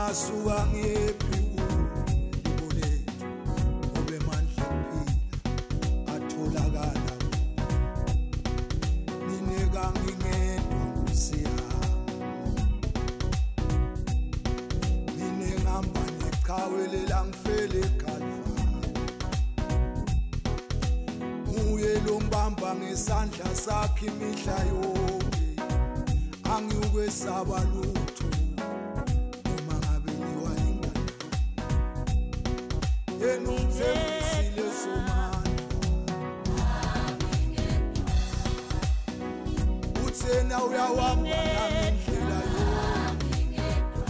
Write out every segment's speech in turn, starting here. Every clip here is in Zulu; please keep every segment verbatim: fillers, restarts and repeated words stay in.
ngingasuka ngiyephi ubole ube mandla kuphila atholakala nineka ngingedwa ngusiyami mine ngihamba ngichawelela ngifele eKalvari uye lo mbamba ngesandla sakhe imihla yonke angiukwesaba lutho noma ngabe ngiwa ingane yena uthembisile somandla uthena uyawamba nami indlela yonke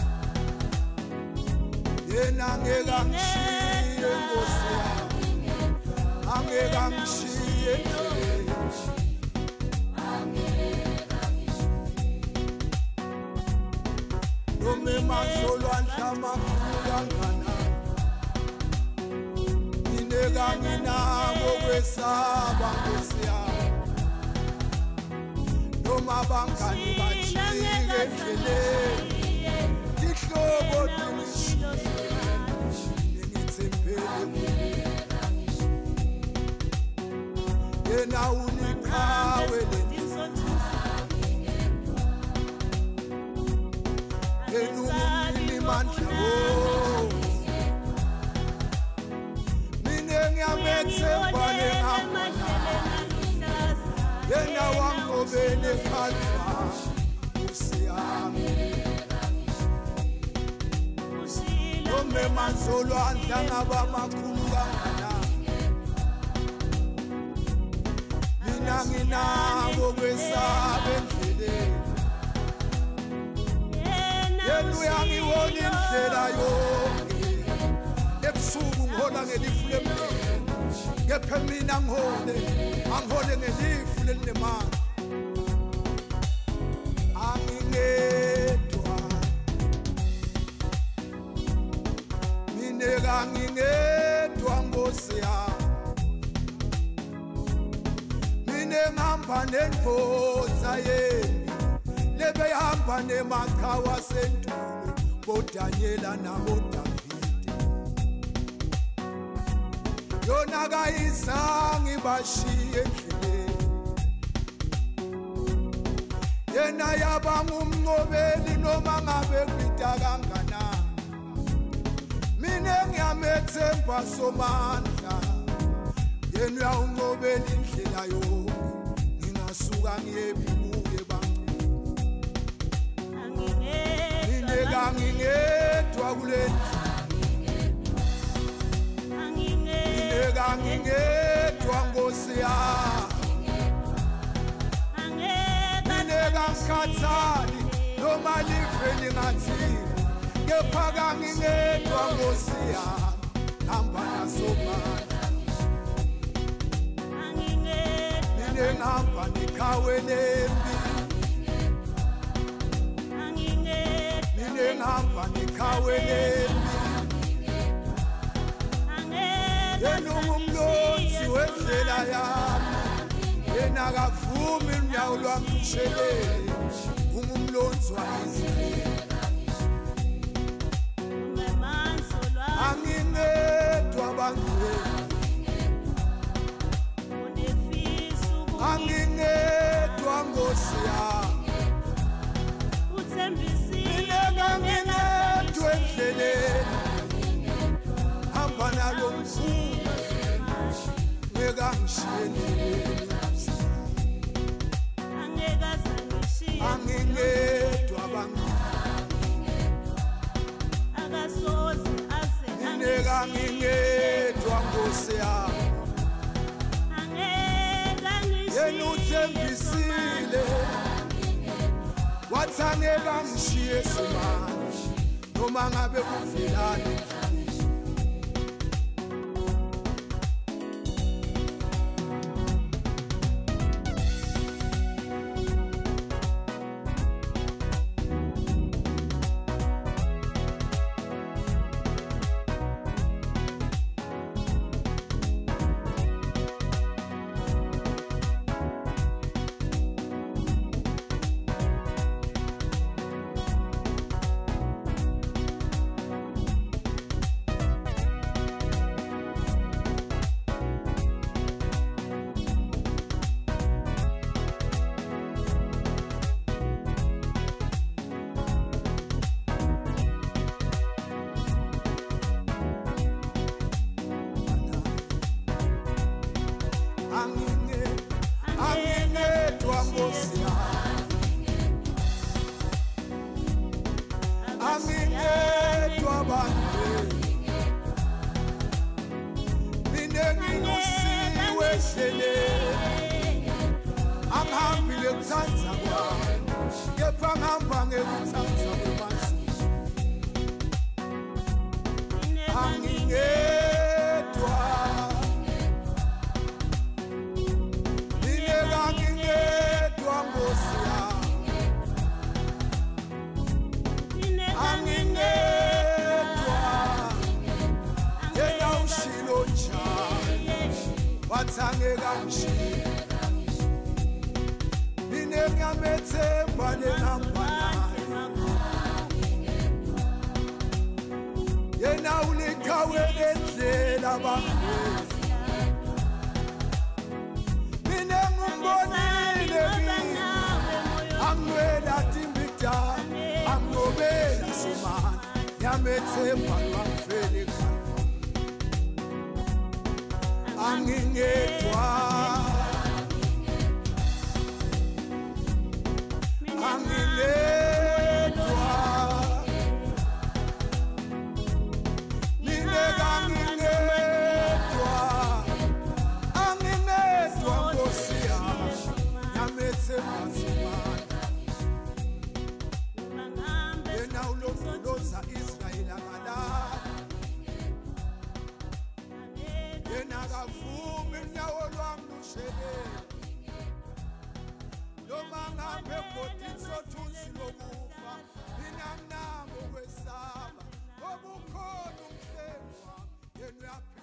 yena angeke angishiye Nkosi yami angeke angishiye nome mazolwandla amakhulu kangana nineka nginako kwesaba Nkosi yami noma abangani bajike endleleni ihlobo ningithembele yena uniqhawe mandla mine ngiyamethemba lengamba yena wangobele eKalvari usiyami nome mazolwandla ngaba makhulu kangana mina nginako kwesaba endleleni yena uyangiwona indlela yonke ebusuku ngihola ngelifu lemlilo kepha mina ngihole angihole ngelifu lelinemali angingedwa mineka ngingedwa Nkosi yami mine ngihamba nendvodza yemi lebehamba nemaqhawe asendulo boDanyela naboDavide yona kayizange ibashiye endleleni yena yaba ngumnqobeli noma ngabe kubida kanganani mine ngiyamethemba somandla yena uyawunqobela indlela yonke ngingasuka ngiyephi ngingedwa kule ngingedwa ngingedwa Nkosi yami ngingedwa ngikhathali noma life lingathini kepha ngingedwa Nkosi yami hamba nasomandla ngingedwa ngihamba nikhaweleni ngihamba nikhaweleni yena ungumlonzi wendlela yami yena akavumi unyawo lwami lushelele ungumlonzi wayizindlela angingedwa bangcwele angingedwa Nkosi yami ngingedwa endleleni hamba nalo mzimba ngeke angishiye angingedwa ngingedwa ngingedwa Nkosi yami yena uthembisile wathi angeke angishiye simanje noma ngabe kuvelani ngekutsandza kwami kepha ngihamba ngekutsandza kwemanzini angingedwa nineka ngingedwa Nkosi yami angingedwa yena ushilo njalo wathi angeke angishilo nine ngiyamethemba lengihamba yena uliqhawe lendlela bangezi mina ngumbonile mina angwela timbita angobela somana ngiyamethemba ngifele angingedwa angingedwa yena ulondoloza Israyeli akalali yena akavumi unyawo lwami lushelele noma ngabe ebhodini sothunzi lokufa mina nginako ukwesaba ngoba ukhona umhlengi wami yena